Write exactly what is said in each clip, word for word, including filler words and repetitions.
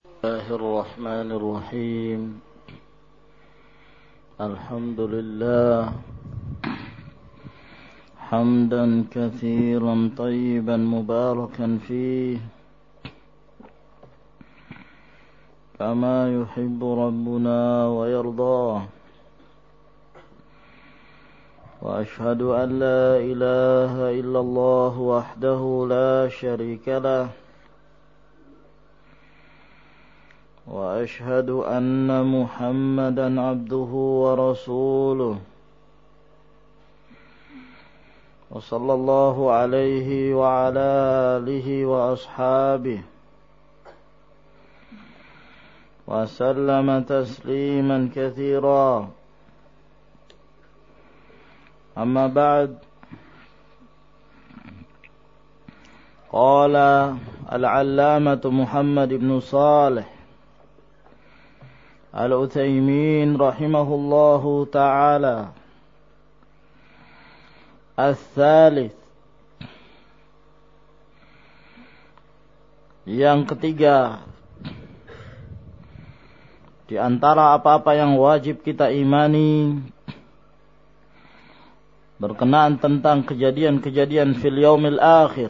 الله الرحمن الرحيم. الحمد لله حمدا كثيرا طيبا مباركا فيه كما يحب ربنا ويرضاه. وأشهد أن لا إله إلا الله وحده لا شريك له، وأشهد أن محمدا عبده ورسوله، وصلى الله عليه وعلى آله وأصحابه وسلم تسليما كثيرا. أما بعد، قال العلامة محمد بن صالح العثيمين رحمه الله تعالى: الثالث، yang ketiga di antara apa-apa yang wajib kita imani berkenaan tentang kejadian-kejadian fil yaumil akhir,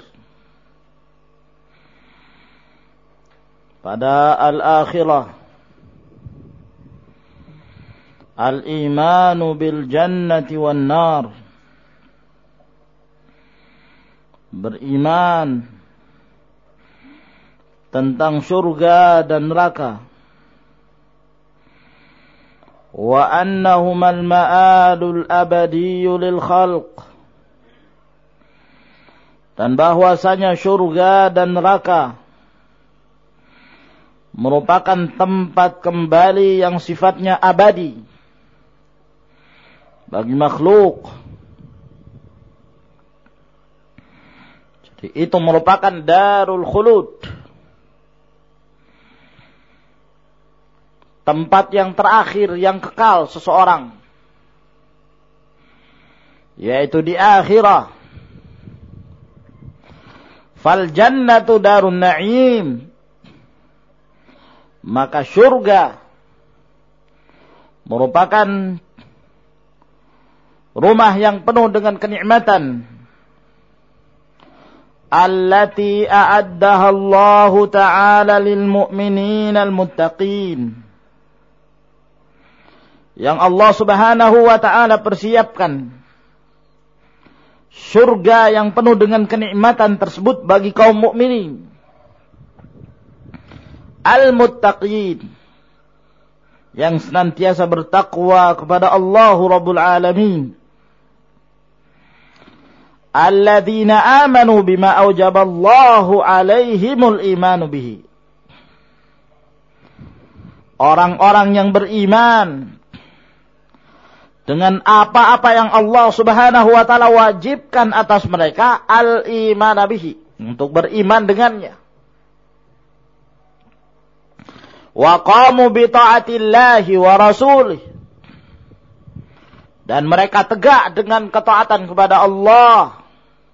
pada al-akhirah, al-imanu bil jannati wan nar, beriman tentang surga dan neraka, wa annahumal ma'alul abadiyyu lil khalq, dan bahwasanya surga dan neraka merupakan tempat kembali yang sifatnya abadi bagi makhluk. Jadi itu merupakan darul khulud, tempat yang terakhir yang kekal seseorang, yaitu di akhirah. Fal jannatu darun na'im, maka surga merupakan rumah yang penuh dengan kenikmatan. Allati a'addaha Allah Ta'ala lil mu'minin al-muttaqin, yang Allah Subhanahu wa Ta'ala persiapkan surga yang penuh dengan kenikmatan tersebut bagi kaum mukminin al-muttaqin, yang senantiasa bertakwa kepada Allah Rabbul Alamin. Alladzina amanu bima aujaballahu alaihimul imanu bihi, orang-orang yang beriman dengan apa-apa yang Allah Subhanahu wa Ta'ala wajibkan atas mereka, al-iman bihi, untuk beriman dengannya. Wa qamu bi ta'atillahi wa rasulih, dan mereka tegak dengan ketaatan kepada Allah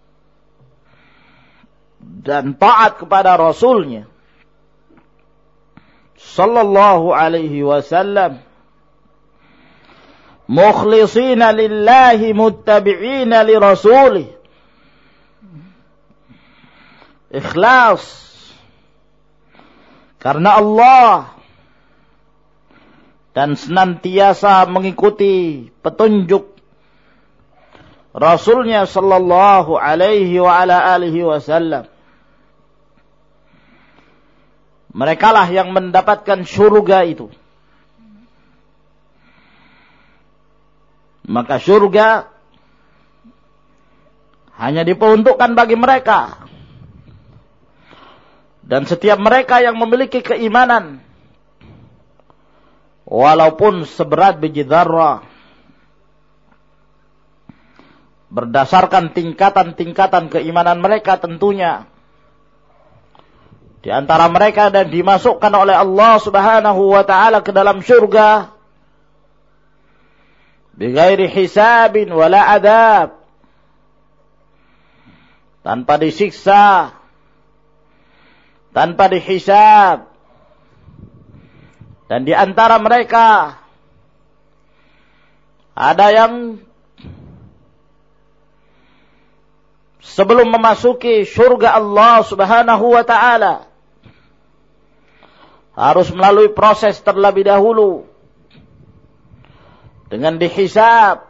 dan taat kepada Rasulnya sallallahu alaihi wasallam, mukhlisina lillahi muttabi'ina li rasulih, ikhlas karena Allah dan senantiasa mengikuti petunjuk Rasulnya sallallahu alaihi wa ala alihi wasallam. Merekalah yang mendapatkan surga itu. Maka surga hanya diperuntukkan bagi mereka, dan setiap mereka yang memiliki keimanan walaupun seberat biji dzarrah, berdasarkan tingkatan-tingkatan keimanan mereka tentunya. Di antara mereka dan dimasukkan oleh Allah Subhanahu wa Ta'ala ke dalam surga bighairi hisabin wala adab, tanpa disiksa, tanpa dihisab, Dan di antara mereka ada yang sebelum memasuki surga Allah Subhanahu wa ta'ala harus melalui proses terlebih dahulu dengan dihisab.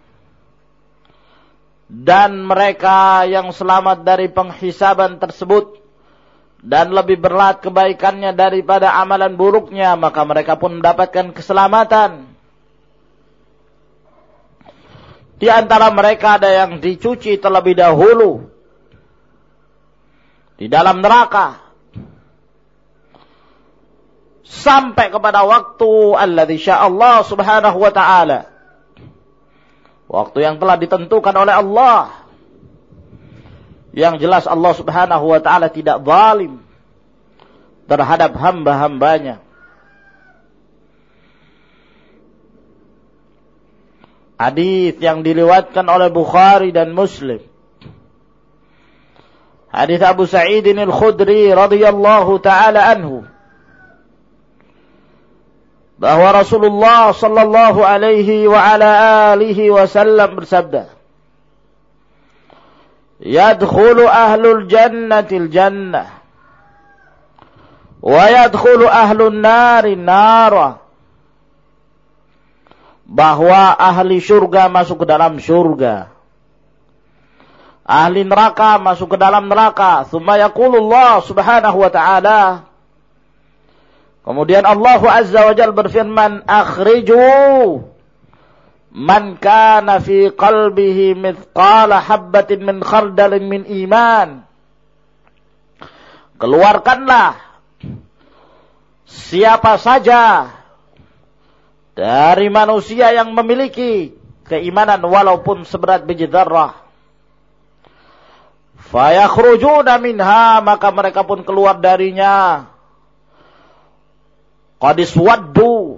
Dan mereka yang selamat dari penghisaban tersebut dan lebih berat kebaikannya daripada amalan buruknya, maka mereka pun mendapatkan keselamatan. Di antara mereka ada yang dicuci terlebih dahulu di dalam neraka sampai kepada waktu alladzi sya'allah subhanahu wa ta'ala, waktu yang telah ditentukan oleh Allah. Yang jelas Allah Subhanahu wa ta'ala tidak zalim terhadap hamba-hambanya. Hadis yang diriwayatkan oleh Bukhari dan Muslim, hadis Abu Sa'id al-Khudri radhiyallahu ta'ala anhu, bahwa Rasulullah sallallahu alaihi wa ala alihi wasallam bersabda, yadkhulu ahlul jannatil jannah wa yadkhulu ahlun nari nara, bahwa ahli surga masuk ke dalam surga, ahli neraka masuk ke dalam neraka. Tsumma yaqulullah subhanahu wa ta'ala, kemudian Allah Azza wa Jalla berfirman, akhriju man kana fi qalbihi mithqala habbatin min khardalin min iman. Keluarkanlah siapa saja dari manusia yang memiliki keimanan walaupun seberat biji dzarrah. Fayakhrujuna minha, maka mereka pun keluar darinya. Qad iswaddu,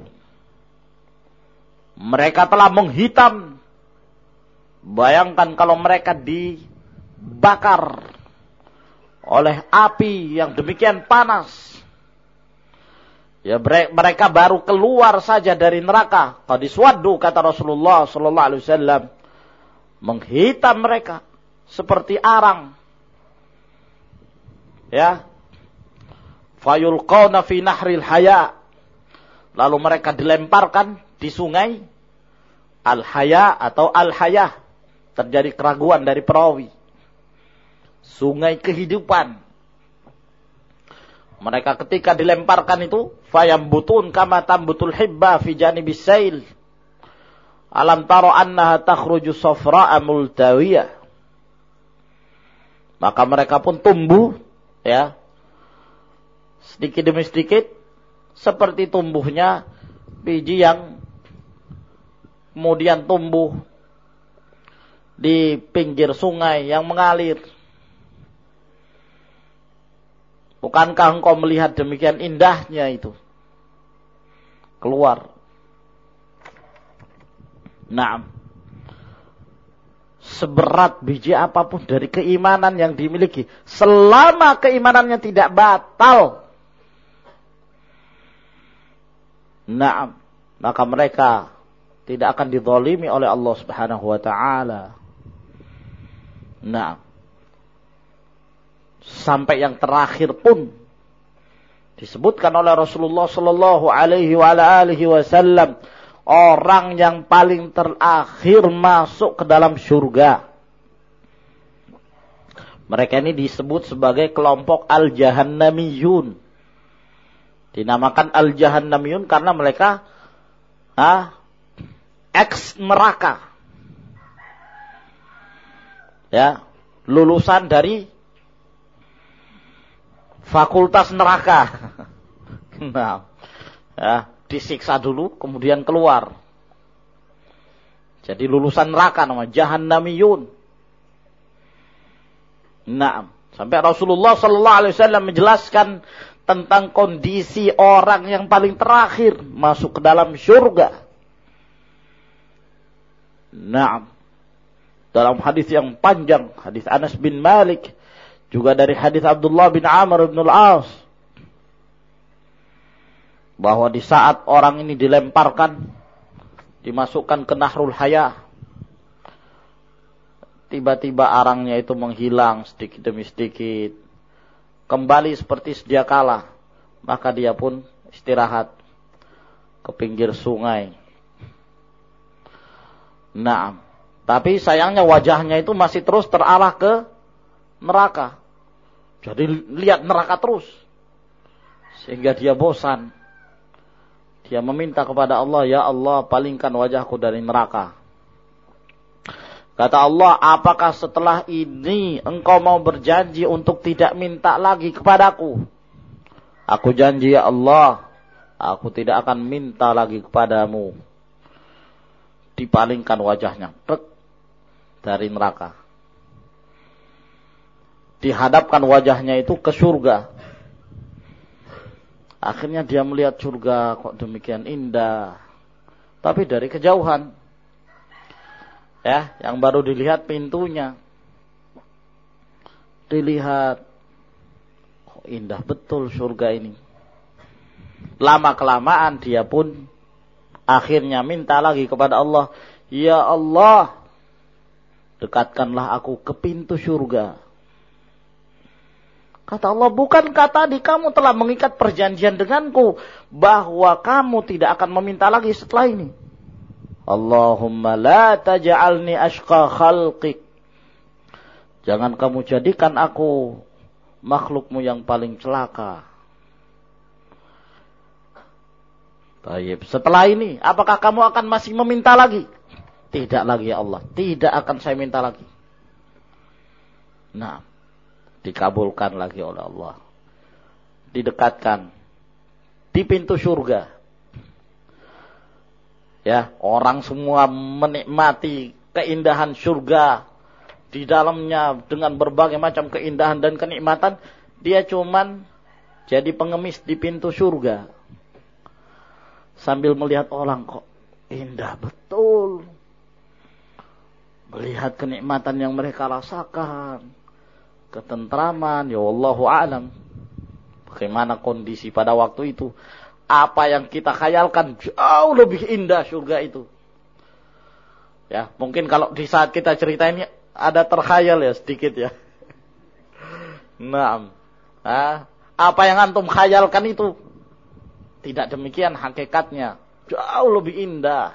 mereka telah menghitam. Bayangkan kalau mereka dibakar oleh api yang demikian panas. Ya, mereka baru keluar saja dari neraka. Qad iswaddu, kata Rasulullah sallallahu alaihi wasallam, menghitam mereka seperti arang. Ya. Fayulqawna fi nahril haya, lalu mereka dilemparkan di sungai Al-Haya atau Al-Hayah. Terjadi keraguan dari perawi. Sungai kehidupan. Mereka ketika dilemparkan itu, fayambutun kama tambutul hibba fi janibis sail. Alam taro annaha takhruju safra'a multawiyah. Maka mereka pun tumbuh, ya, sedikit demi sedikit, seperti tumbuhnya biji yang kemudian tumbuh di pinggir sungai yang mengalir. Bukankah engkau melihat demikian indahnya itu keluar? Naam. Seberat biji apapun dari keimanan yang dimiliki, selama keimanannya tidak batal, naam, maka mereka tidak akan dizalimi oleh Allah Subhanahu wa ta'ala. Naam. Sampai yang terakhir pun disebutkan oleh Rasulullah sallallahu alaihi wa alihi wasallam, orang yang paling terakhir masuk ke dalam surga. Mereka ini disebut sebagai kelompok al-jahannamiyun. Dinamakan al-jahannamiyun karena mereka ah, ex neraka. Ya, lulusan dari fakultas neraka. Nah, ya, disiksa dulu kemudian keluar. Jadi lulusan neraka namanya jahannamiyun. Nah, sampai Rasulullah sallallahu alaihi wasallam menjelaskan tentang kondisi orang yang paling terakhir masuk ke dalam surga. Nah, dalam hadis yang panjang, hadis Anas bin Malik, juga dari hadis Abdullah bin Amr bin al-As, bahwa di saat orang ini dilemparkan, dimasukkan ke Nahrul Hayah, tiba-tiba arangnya itu menghilang sedikit demi sedikit, kembali seperti sedia kala, maka dia pun istirahat ke pinggir sungai. Nah, tapi sayangnya wajahnya itu masih terus terarah ke neraka. Jadi lihat neraka terus, sehingga dia bosan. Dia meminta kepada Allah, ya Allah, palingkan wajahku dari neraka. Kata Allah, apakah setelah ini engkau mau berjanji untuk tidak minta lagi kepadaku? Aku janji ya Allah, aku tidak akan minta lagi kepadamu. Dipalingkan wajahnya tek, dari neraka. Dihadapkan wajahnya itu ke surga. Akhirnya dia melihat surga kok demikian indah. Tapi dari kejauhan. Ya, yang baru dilihat pintunya. Dilihat, kok indah betul surga ini. Lama-kelamaan dia pun akhirnya minta lagi kepada Allah, ya Allah, dekatkanlah aku ke pintu surga. Kata Allah, bukankah tadi kamu telah mengikat perjanjian denganku bahwa kamu tidak akan meminta lagi setelah ini? Allahumma la taj'alni ashqa khalqik. Jangan kamu jadikan aku makhlukmu yang paling celaka. Baik, setelah ini apakah kamu akan masih meminta lagi? Tidak lagi ya Allah, tidak akan saya minta lagi. Nah, dikabulkan lagi oleh Allah. Didekatkan di pintu surga. Ya, orang semua menikmati keindahan surga. Di dalamnya dengan berbagai macam keindahan dan kenikmatan, dia cuman jadi pengemis di pintu surga. Sambil melihat orang, kok indah betul. Melihat kenikmatan yang mereka rasakan, ketentraman, ya wallahu a'lam. Bagaimana kondisi pada waktu itu? Apa yang kita khayalkan jauh lebih indah surga itu. Ya, mungkin kalau di saat kita cerita ini ada terkhayal ya sedikit ya. Nah, ah, apa yang antum khayalkan itu tidak demikian hakikatnya, jauh lebih indah.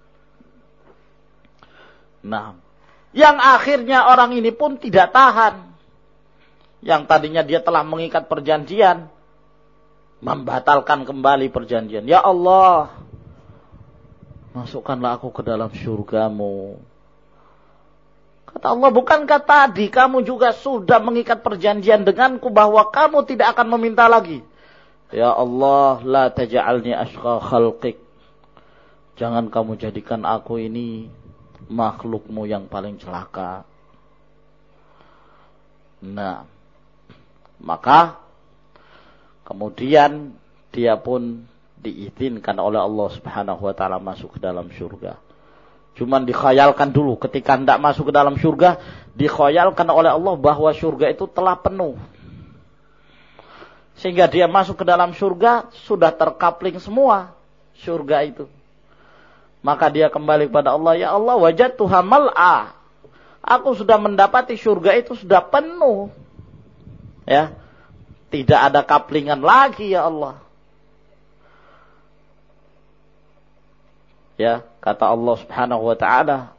Nah, yang akhirnya orang ini pun tidak tahan. Yang tadinya dia telah mengikat perjanjian, membatalkan kembali perjanjian. Ya Allah, masukkanlah aku ke dalam surgamu. Kata Allah, bukankah tadi kamu juga sudah mengikat perjanjian denganku bahwa kamu tidak akan meminta lagi? Ya Allah, la taj'alni ashqa khalqik. Jangan kamu jadikan aku ini makhlukmu yang paling celaka. Nah, maka kemudian dia pun diizinkan oleh Allah Subhanahu wa taala masuk ke dalam surga. Cuman dikhayalkan dulu ketika hendak masuk ke dalam surga, dikhayalkan oleh Allah bahwa surga itu telah penuh. Sehingga dia masuk ke dalam surga sudah terkapling semua surga itu. Maka dia kembali kepada Allah, ya Allah, wajadtuha mal'a. Aku sudah mendapati surga itu sudah penuh. Ya. Tidak ada kaplingan lagi ya Allah. Ya, kata Allah Subhanahu wa taala,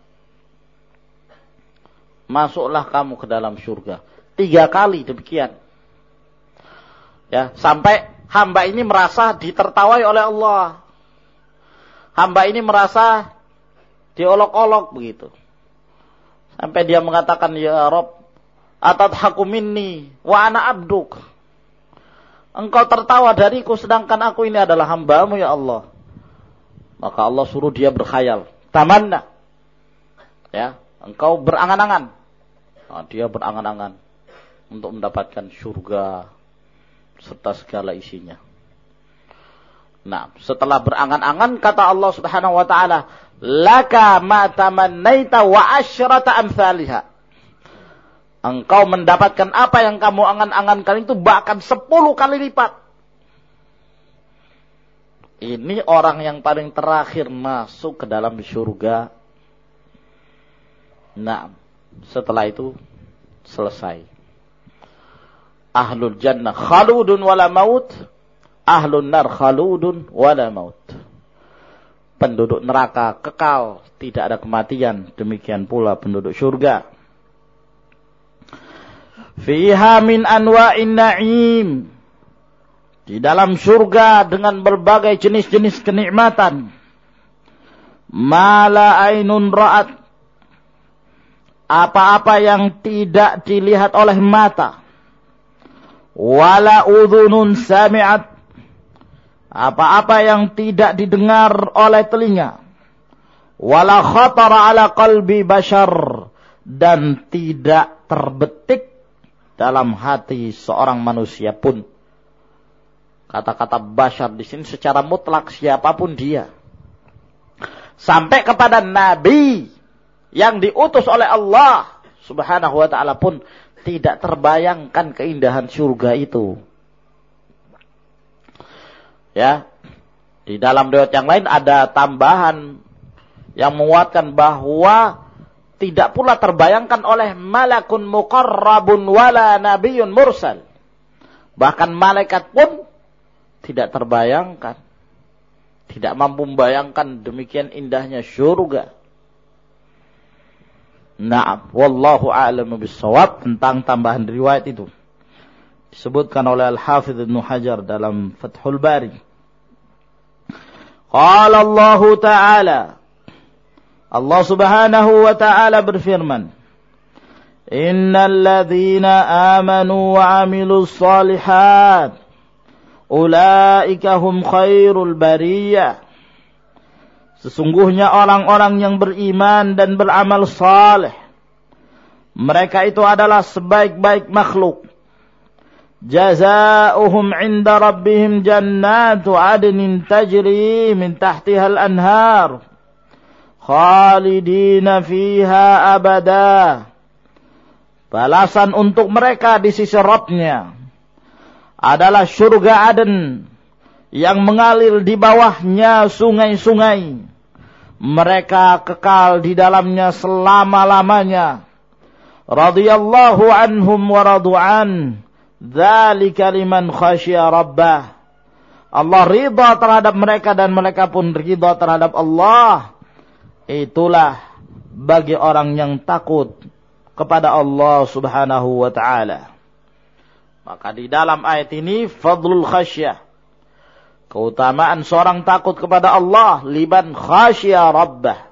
masuklah kamu ke dalam surga. Tiga kali demikian. Ya, sampai hamba ini merasa ditertawai oleh Allah. Hamba ini merasa diolok-olok begitu. Sampai dia mengatakan, ya Rabb, atadhaku minni wa ana abduk. Engkau tertawa dariku sedangkan aku ini adalah hambamu ya Allah. Maka Allah suruh dia berkhayal. Tamanna. Ya, engkau berangan-angan. Nah, dia berangan-angan untuk mendapatkan surga serta segala isinya. Nah, setelah berangan-angan kata Allah Subhanahu wa taala, laka ma tamannaita wa asyrata amsalha. Engkau mendapatkan apa yang kamu angan-angankan itu bahkan sepuluh kali lipat. Ini orang yang paling terakhir masuk ke dalam surga. Nah, setelah itu selesai. Ahlul jannah khaludun wala maut, ahlun nar khaludun wala maut. Penduduk neraka kekal, tidak ada kematian. Demikian pula penduduk surga. Fiha min anwa'in na'im. Di dalam surga dengan berbagai jenis-jenis kenikmatan. Ma la ainun ra'at. Apa-apa yang tidak dilihat oleh mata. Wala udhunun sami'at. Apa-apa yang tidak didengar oleh telinga. Wala khatara ala qalbi bashar. Dan tidak terbetik dalam hati seorang manusia pun. Kata-kata bashar di sini secara mutlak siapapun dia. Sampai kepada Nabi yang diutus oleh Allah subhanahu wa ta'ala pun tidak terbayangkan keindahan surga itu. Ya, di dalam riwayat yang lain ada tambahan yang menguatkan bahwa tidak pula terbayangkan oleh malakun muqarrabun wala nabiyyun mursal. Bahkan malaikat pun tidak terbayangkan, tidak mampu membayangkan demikian indahnya surga. Na'am, wallahu a'lamu bis-shawab. Tentang tambahan riwayat itu disebutkan oleh Al-Hafidz Ibnu Hajar dalam Fathul Bari. Qala Allah Ta'ala, Allah Subhanahu wa Ta'ala berfirman, Innal ladzina amanu wa 'amilus shalihat ulaika hum khairul bariyah. Sesungguhnya orang-orang yang beriman dan beramal saleh, mereka itu adalah sebaik-baik makhluk. Jazaohum 'inda rabbihim jannatu 'adnin tajri min tahtiha al-anhar khalidina fiha abada. Balasan untuk mereka di sisi Rabb-Nya adalah surga Aden yang mengalir di bawahnya sungai-sungai. Mereka kekal di dalamnya selama-lamanya. Radhiyallahu anhum wa radu'an. Dzalika liman khasyiya rabbah. Allah ridha terhadap mereka dan mereka pun ridha terhadap Allah. Itulah bagi orang yang takut kepada Allah Subhanahu wa ta'ala. Maka di dalam ayat ini fadlul khasyah, keutamaan seorang takut kepada Allah, liman khasyiya rabbah.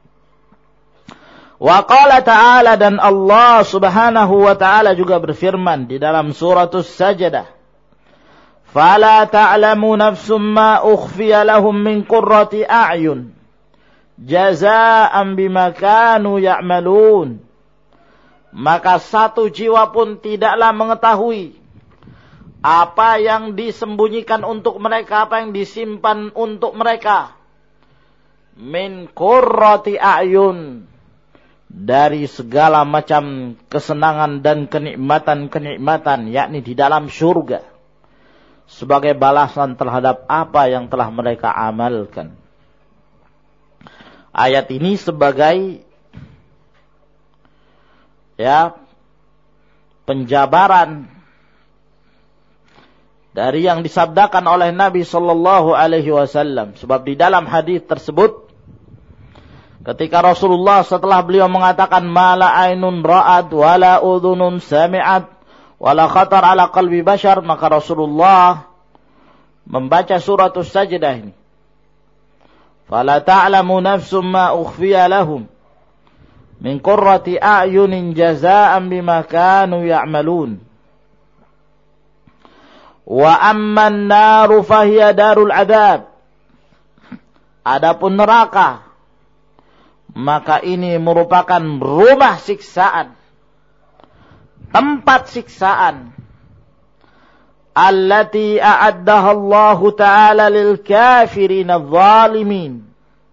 Wa qala ta'ala, dan Allah Subhanahu wa ta'ala juga berfirman di dalam suratus Sajdah, Fala ta'lamu nafsum ma ukhfiya lahum min qurrati a'yun jazaa'an bima kanu ya'malun. Maka satu jiwa pun tidaklah mengetahui apa yang disembunyikan untuk mereka, apa yang disimpan untuk mereka. Min qurrati a'yun, dari segala macam kesenangan dan kenikmatan-kenikmatan, yakni di dalam surga, sebagai balasan terhadap apa yang telah mereka amalkan. Ayat ini sebagai ya penjabaran dari yang disabdakan oleh Nabi sallallahu alaihi wasallam. Sebab di dalam hadis tersebut, ketika Rasulullah setelah beliau mengatakan mala ainun ra'at wala udhunun sami'at wala khatar ala qalbi bashar, maka Rasulullah membaca suratus Sajdah ini. Fala ta'lamu nafsum ma ukhfiya lahum min qurrati a'yunin jazaa'an bima kanu ya'malun. Wa amman naru fahiya darul adab. Adapun neraka, maka ini merupakan rumah siksaan, tempat siksaan. Allati a'addaha Allah Ta'ala lil kafirin adh-dhalimin,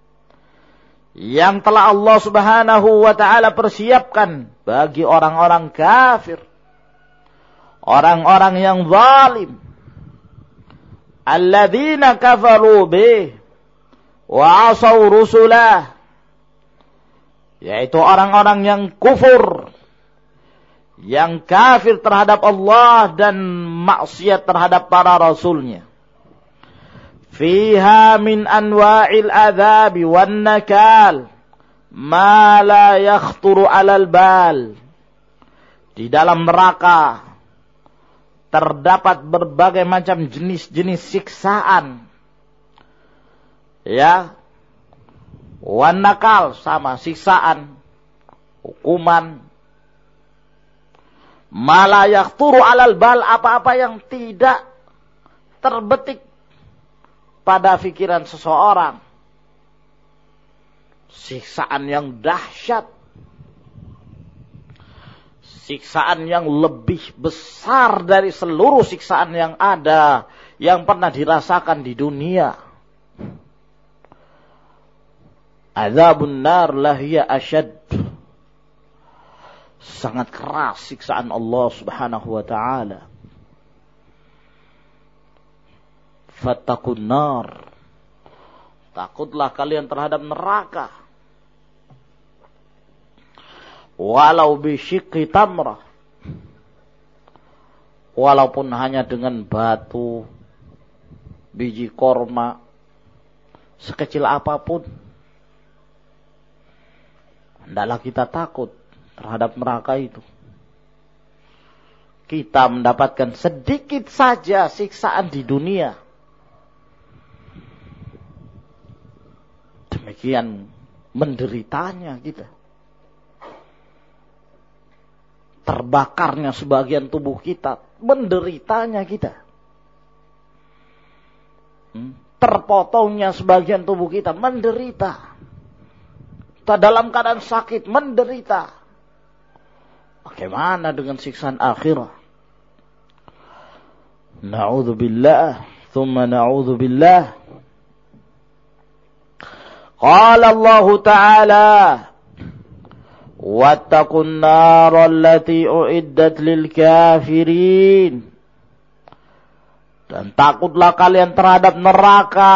yang telah Allah Subhanahu wa ta'ala persiapkan bagi orang-orang kafir, orang-orang yang zalim. alladzina kafaru bih wa asaw rusulah, yaitu orang-orang yang kufur, yang kafir terhadap Allah dan maksiat terhadap para rasulnya. Fiha min anwa'il adzabi wan nakal ma la yakhturu 'alal bal. Di dalam neraka terdapat berbagai macam jenis-jenis siksaan. Ya. Wan nakal sama siksaan, hukuman. Ma la yakhturu 'alal bal, apa-apa yang tidak terbetik pada pikiran seseorang. Siksaan yang dahsyat. Siksaan yang lebih besar dari seluruh siksaan yang ada, yang pernah dirasakan di dunia. Azabun nar lahiya asyad. Sangat keras siksaan Allah subhanahu wa ta'ala. Fattaqun nar. Takutlah kalian terhadap neraka. Walau bisyikhi tamrah. Walaupun hanya dengan batu, biji korma, sekecil apapun. Hendaklah kita takut terhadap neraka itu. Kita mendapatkan sedikit saja siksaan di dunia. Demikian menderitanya kita. Terbakarnya sebagian tubuh kita, menderitanya kita. Hmm? Terpotongnya sebagian tubuh kita, menderita. Kita dalam keadaan sakit, menderita. Bagaimana dengan siksaan akhirat? Na'udzubillah, thumma na'udzubillah. Qala Allah Ta'ala, wattaqun nara allati uiddat lil kafirin. Dan takutlah kalian terhadap neraka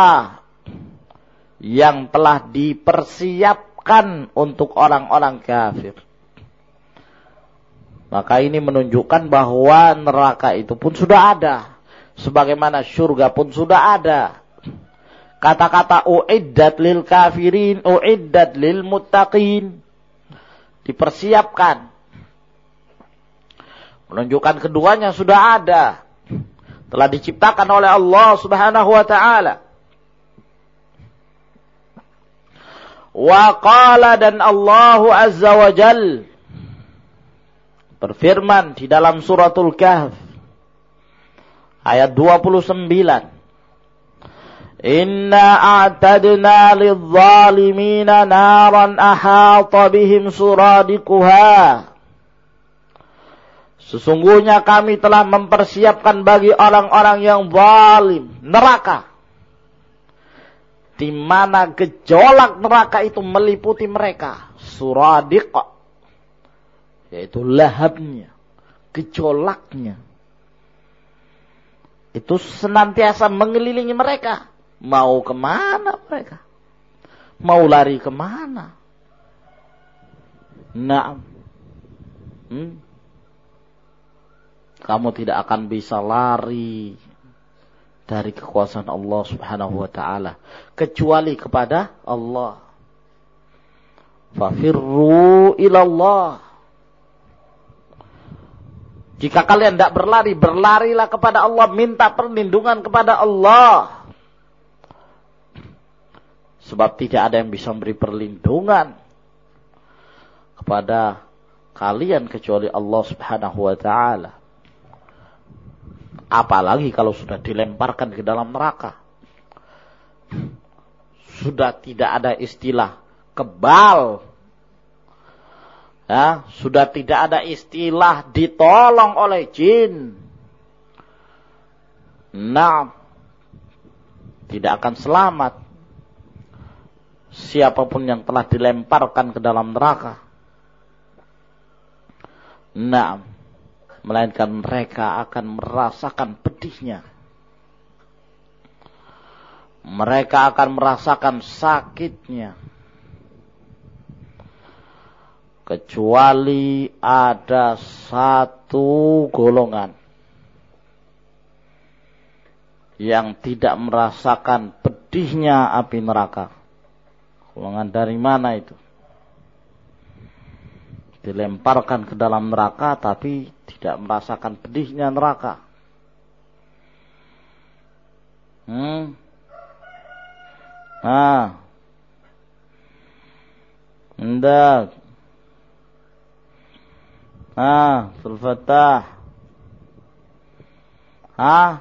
yang telah dipersiapkan untuk orang-orang kafir. Maka ini menunjukkan bahwa neraka itu pun sudah ada. Sebagaimana syurga pun sudah ada. Kata-kata uiddat lil kafirin, uiddat lil muttaqin. Dipersiapkan. Menunjukkan keduanya sudah ada. Telah diciptakan oleh Allah subhanahu wa ta'ala. Wa qala, dan Allah azza wa jal berfirman di dalam suratul Kahf ayat dua puluh sembilan. Inna a'tadna lidh-dhalimina naran ahata bihim suradiquha. Sesungguhnya kami telah mempersiapkan bagi orang-orang yang zalim neraka, di mana gejolak neraka itu meliputi mereka. Suradiq, yaitu lahabnya, gejolaknya. Itu senantiasa mengelilingi mereka. Mau kemana mereka? Mau lari kemana? Nah, hmm? Kamu tidak akan bisa lari dari kekuasaan Allah subhanahu wa ta'ala, kecuali kepada Allah. Fafirru ilallah. Jika kalian tidak berlari, berlarilah kepada Allah, minta perlindungan kepada Allah. Sebab tidak ada yang bisa memberi perlindungan kepada kalian kecuali Allah subhanahu wa ta'ala. Apalagi kalau sudah dilemparkan ke dalam neraka. Sudah tidak ada istilah kebal. Ya, sudah tidak ada istilah ditolong oleh jin. Nah, tidak akan selamat siapapun yang telah dilemparkan ke dalam neraka. Nah, melainkan mereka akan merasakan pedihnya. mereka akan merasakan sakitnya. Kecuali ada satu golongan yang tidak merasakan pedihnya api neraka. Golongan dari mana itu? Dilemparkan ke dalam neraka tapi tidak merasakan pedihnya neraka. Hmm. Ah. Hendak. Ah, Sulfatah. Ah.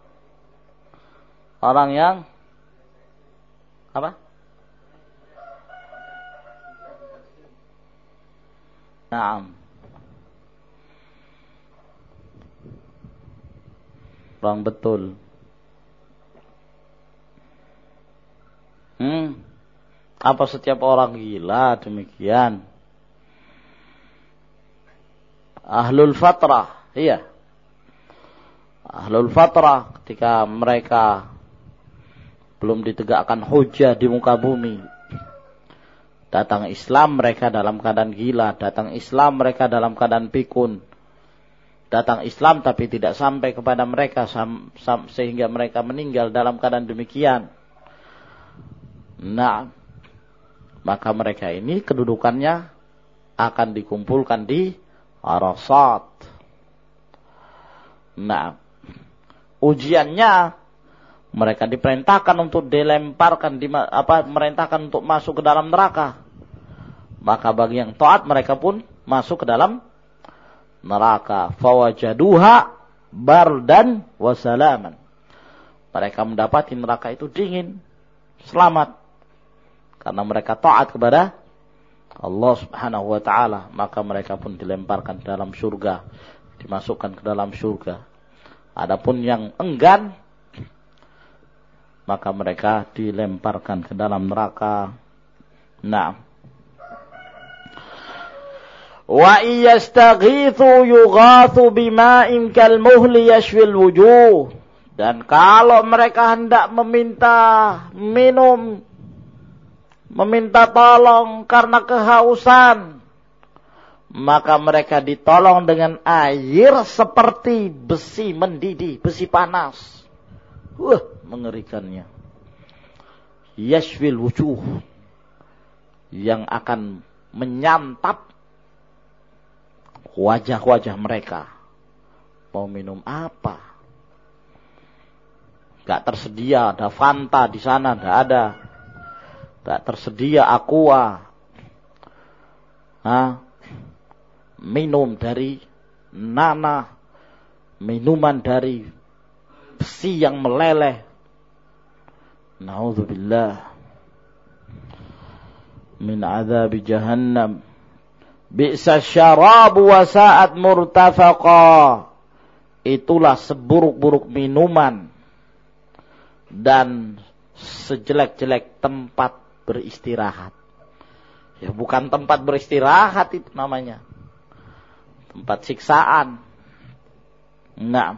Orang yang apa? Naam. Bang betul. Hmm. Apa setiap orang gila demikian? Ahlul fatrah, iya. Ahlul fatrah ketika mereka belum ditegakkan hujjah di muka bumi, datang Islam mereka dalam keadaan gila, datang Islam mereka dalam keadaan pikun, datang Islam tapi tidak sampai kepada mereka sam, sam, sehingga mereka meninggal dalam keadaan demikian. Nah, maka mereka ini kedudukannya akan dikumpulkan di Arasat. Nah, ujiannya mereka diperintahkan untuk dilemparkan, di, apa, merintahkan untuk masuk ke dalam neraka. Maka bagi yang taat mereka pun masuk ke dalam neraka. Fawajaduha bardan wa salaman. Mereka mendapati neraka itu dingin, selamat. Karena mereka taat kepada Allah subhanahu wa ta'ala. Maka mereka pun dilemparkan ke dalam surga, dimasukkan ke dalam surga. Adapun yang enggan, maka mereka dilemparkan ke dalam neraka. Nah, wa iyastaghithu yughathu bima'in kalmuhli yashwil wujuh. Dan kalau mereka hendak meminta minum, meminta tolong karena kehausan, maka mereka ditolong dengan air seperti besi mendidih, besi panas. Wah, mengerikannya. Yashwil wujuh, yang akan menyantap wajah-wajah mereka. Mau minum apa? Gak tersedia, ada Fanta di sana, gak ada. Gak tersedia Aqua. Hah? Minum dari nanah, minuman dari besi yang meleleh. Na'udzubillah min azab jahannam. Bi'sa syarabu wa sa'at murtafaqa. Itulah seburuk-buruk minuman dan sejelek-jelek tempat beristirahat. Ya bukan tempat beristirahat itu namanya, tempat siksaan. Nah,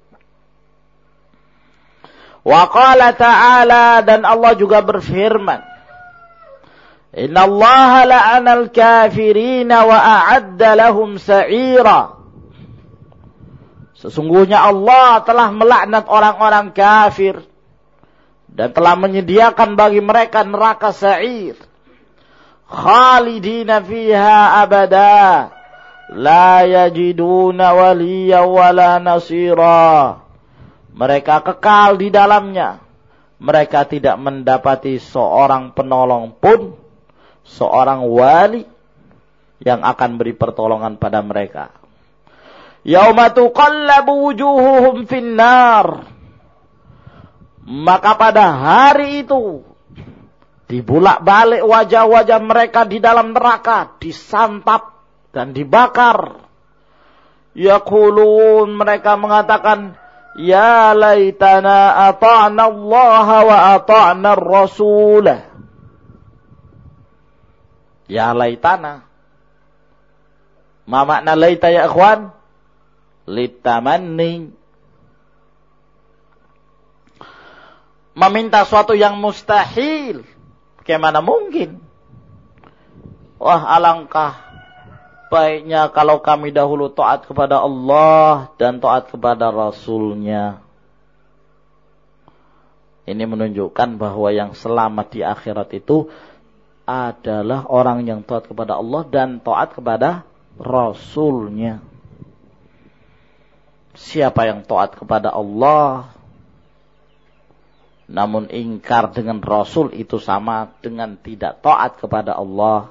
wa qala ta'ala, dan Allah juga berfirman, Inna Allah la'ana al-kafirina wa a'adda lahum sa'ira. Sesungguhnya Allah telah melaknat orang-orang kafir dan telah menyediakan bagi mereka neraka sa'ir. Khalidina fiha abada, la yajiduna waliya wala nasira. Mereka kekal di dalamnya. Mereka tidak mendapati seorang penolong pun, seorang wali yang akan beri pertolongan pada mereka. Yauma tuqallabu wujuhuhum finnar. Maka pada hari itu dibulak-balik wajah-wajah mereka di dalam neraka, disantap dan dibakar. Yaqulun, mereka mengatakan, ya laitana ata'na Allah wa ata'na ar-rasul. Ya laitana. Ma makna laita ya ikhwan? Litamanni. meminta suatu yang mustahil. Bagaimana mungkin? Wah, alangkah baiknya kalau kami dahulu taat kepada Allah dan taat kepada Rasul-Nya. Ini menunjukkan bahwa yang selamat di akhirat itu adalah orang yang taat kepada Allah dan taat kepada Rasul-Nya. Siapa yang taat kepada Allah namun ingkar dengan Rasul, itu sama dengan tidak taat kepada Allah.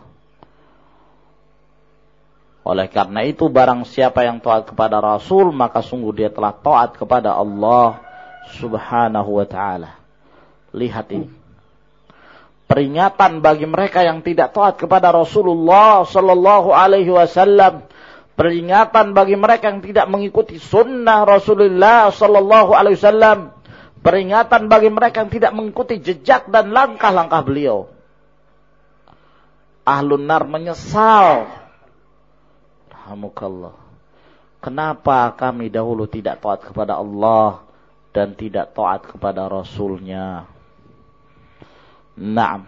Oleh karena itu, barang siapa yang taat kepada Rasul, maka sungguh dia telah taat kepada Allah Subhanahu wa ta'ala. Lihat ini, peringatan bagi mereka yang tidak taat kepada Rasulullah sallallahu alaihi wasallam, peringatan bagi mereka yang tidak mengikuti sunnah Rasulullah sallallahu alaihi wasallam, peringatan bagi mereka yang tidak mengikuti jejak dan langkah-langkah beliau. Ahlun nar menyesal. Rahmukallah. Kenapa kami dahulu tidak taat kepada Allah dan tidak taat kepada Rasul-Nya? Naam.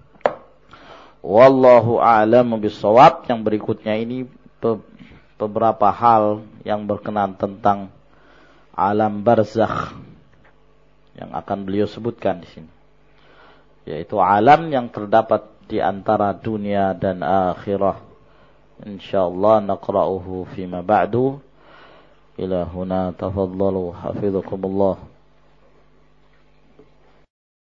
Wallahu a'lamu bissawab. Yang berikutnya ini beberapa hal yang berkenaan tentang alam barzakh yang akan beliau sebutkan di sini, yaitu alam yang terdapat di antara dunia dan akhirah. Insyaallah naqra'uhu fima ba'du. Ila huna tafaddalu hafizakumullah.